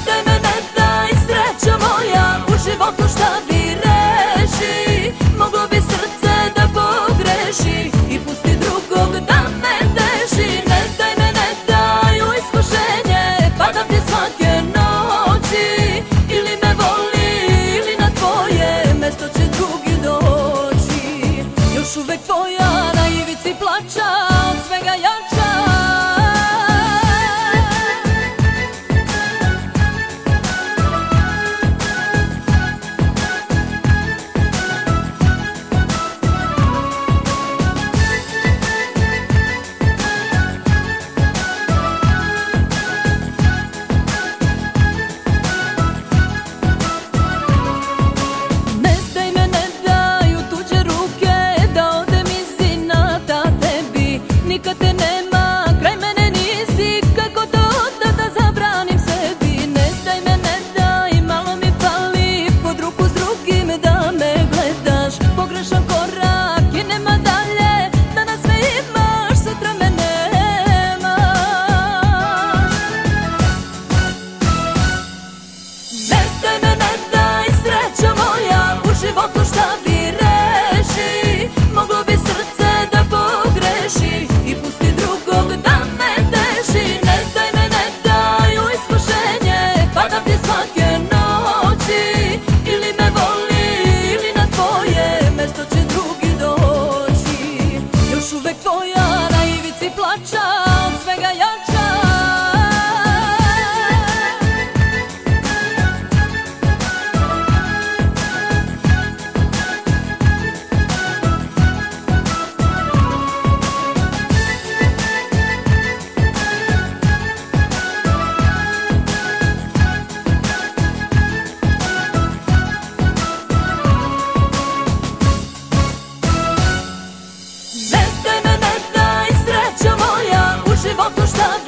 daj me, ne daj, srećo moja, u životu šta vi reši. Moglo bi srce da pogreši i pusti drugog da me teši. Ne daj me, ne daj u iskušenje, padam ti svake noći. Ili me voli, ili na tvoje mesto će drugi doći. Još uvek tvoja na ivici plača, od svega jača. Nikad te nema, kraj mene nisi, kako to da zabranim sebi. Ne daj me, ne daj, malo mi pali, pod ruku s drugim da me gledaš. Pogrešan korak i nema dalje, danas me imaš, sutra me nemaš. Ne daj me, ne daj, srećo moja, u životu šta vi reši. Moglo bi srce da pogreši i pusti drugog da me teši. Ne daj me, ne daj u iskušenje, padam ti svake noći. Ili me voli, ili na tvoje mesto će drugi doći. Još uvek tvoja na ivici plača, od svega jača. Ne daj me, ne daj, srećo moja, u životu šta